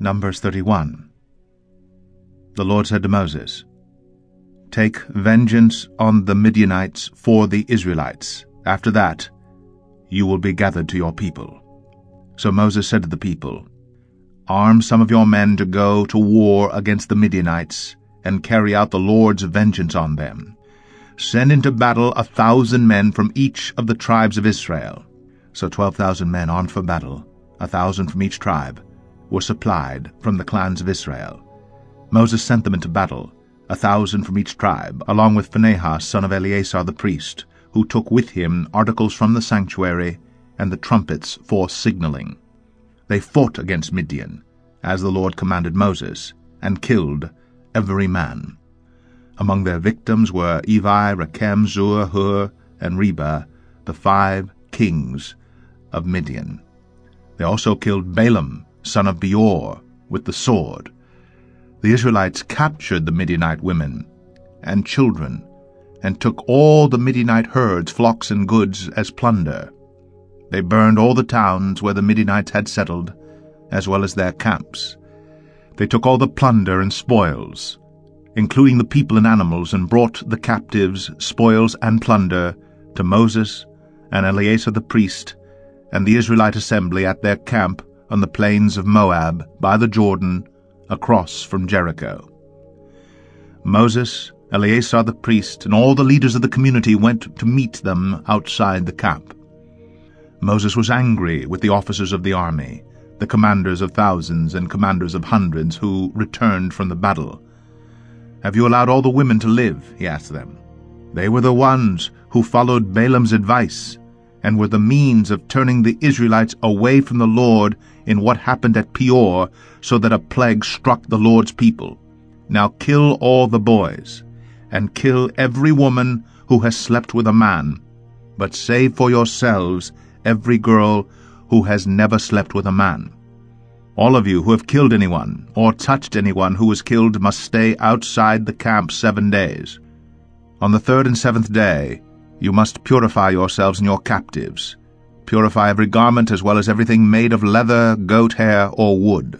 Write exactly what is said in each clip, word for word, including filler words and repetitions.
Numbers thirty-one. The Lord said to Moses, "Take vengeance on the Midianites for the Israelites. After that, you will be gathered to your people." So Moses said to the people, "Arm some of your men to go to war against the Midianites, and carry out the Lord's vengeance on them. Send into battle a thousand men from each of the tribes of Israel." So twelve thousand men armed for battle, a thousand from each tribe, were supplied from the clans of Israel. Moses sent them into battle, a thousand from each tribe, along with Phinehas son of Eleazar the priest, who took with him articles from the sanctuary and the trumpets for signaling. They fought against Midian, as the Lord commanded Moses, and killed every man. Among their victims were Evi, Rechem, Zur, Hur, and Reba, the five kings of Midian. They also killed Balaam, son of Beor, with the sword. The Israelites captured the Midianite women and children, and took all the Midianite herds, flocks, and goods as plunder. They burned all the towns where the Midianites had settled, as well as their camps. They took all the plunder and spoils, including the people and animals, and brought the captives, spoils, and plunder to Moses and Eleazar the priest and the Israelite assembly at their camp on the plains of Moab by the Jordan, across from Jericho. Moses, Eleazar the priest, and all the leaders of the community went to meet them outside the camp. Moses was angry with the officers of the army, the commanders of thousands and commanders of hundreds who returned from the battle. "Have you allowed all the women to live?" he asked them. "They were the ones who followed Balaam's advice, and were the means of turning the Israelites away from the Lord in what happened at Peor, so that a plague struck the Lord's people. Now kill all the boys, and kill every woman who has slept with a man, but save for yourselves every girl who has never slept with a man. All of you who have killed anyone, or touched anyone who was killed, must stay outside the camp seven days. On the third and seventh day you must purify yourselves and your captives. Purify every garment as well as everything made of leather, goat hair, or wood."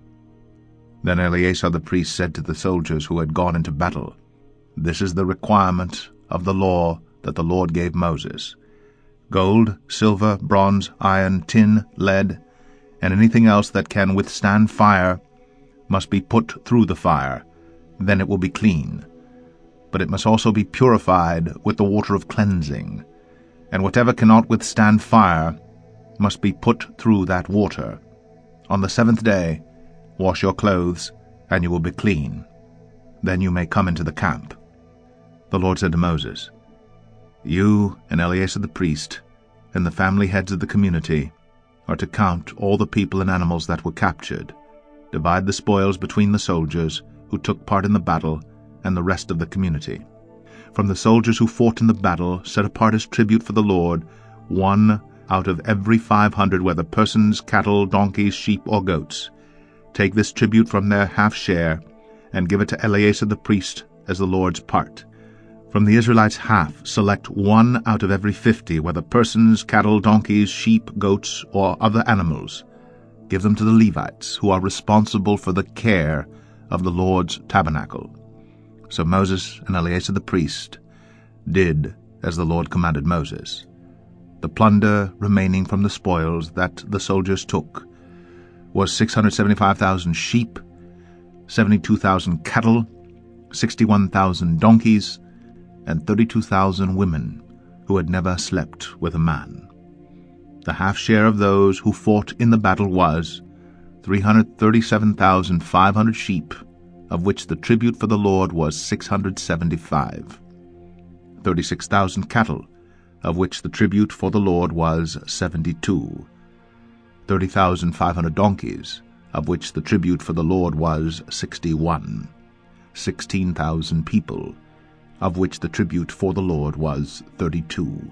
Then Eleazar the priest said to the soldiers who had gone into battle, "This is the requirement of the law that the Lord gave Moses. Gold, silver, bronze, iron, tin, lead, and anything else that can withstand fire must be put through the fire. Then it will be clean. But it must also be purified with the water of cleansing, and whatever cannot withstand fire must be put through that water. On the seventh day wash your clothes, and you will be clean. Then you may come into the camp." The Lord said to Moses, "You and Eleazar the priest, and the family heads of the community, are to count all the people and animals that were captured. Divide the spoils between the soldiers who took part in the battle and the rest of the community. From the soldiers who fought in the battle, set apart as tribute for the Lord one out of every five hundred, whether persons, cattle, donkeys, sheep, or goats. Take this tribute from their half-share, and give it to Eleazar the priest as the Lord's part. From the Israelites' half, select one out of every fifty, whether persons, cattle, donkeys, sheep, goats, or other animals. Give them to the Levites, who are responsible for the care of the Lord's tabernacle." So Moses and Eleazar the priest did as the Lord commanded Moses. The plunder remaining from the spoils that the soldiers took was six hundred seventy-five thousand sheep, seventy-two thousand cattle, sixty-one thousand donkeys, and thirty-two thousand women who had never slept with a man. The half-share of those who fought in the battle was three hundred thirty-seven thousand five hundred sheep, of which the tribute for the Lord was six hundred seventy-five. Thirty-six thousand cattle, of which the tribute for the Lord was seventy-two. Thirty thousand five hundred donkeys, of which the tribute for the Lord was sixty-one. Sixteen thousand people, of which the tribute for the Lord was thirty-two.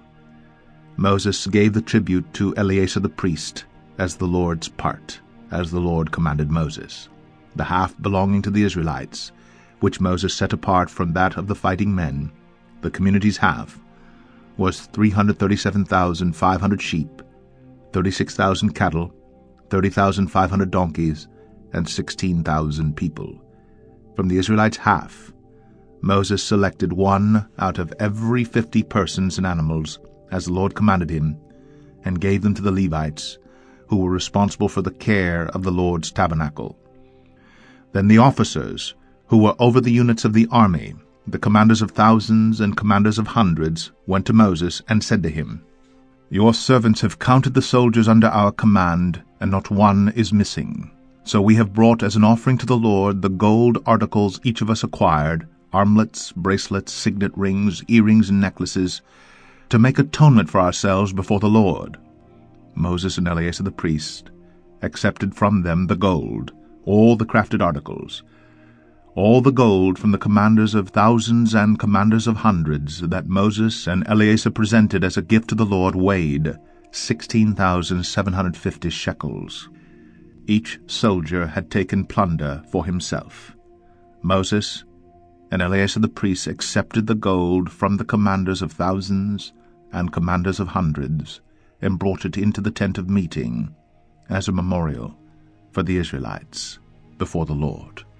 Moses gave the tribute to Eleazar the priest as the Lord's part, as the Lord commanded Moses. The half belonging to the Israelites, which Moses set apart from that of the fighting men, the community's half, was three hundred thirty-seven thousand five hundred sheep, thirty-six thousand cattle, thirty thousand five hundred donkeys, and sixteen thousand people. From the Israelites half, Moses selected one out of every fifty persons and animals, as the Lord commanded him, and gave them to the Levites, who were responsible for the care of the Lord's tabernacle. Then the officers, who were over the units of the army, the commanders of thousands and commanders of hundreds, went to Moses and said to him, "Your servants have counted the soldiers under our command, and not one is missing. So we have brought as an offering to the Lord the gold articles each of us acquired, armlets, bracelets, signet rings, earrings, and necklaces, to make atonement for ourselves before the Lord." Moses and Eleazar the priest accepted from them the gold, all the crafted articles, all the gold from the commanders of thousands and commanders of hundreds that Moses and Eleazar presented as a gift to the Lord weighed sixteen thousand seven hundred fifty shekels. Each soldier had taken plunder for himself. Moses and Eleazar the priest accepted the gold from the commanders of thousands and commanders of hundreds, and brought it into the tent of meeting as a memorial for the Israelites before the Lord.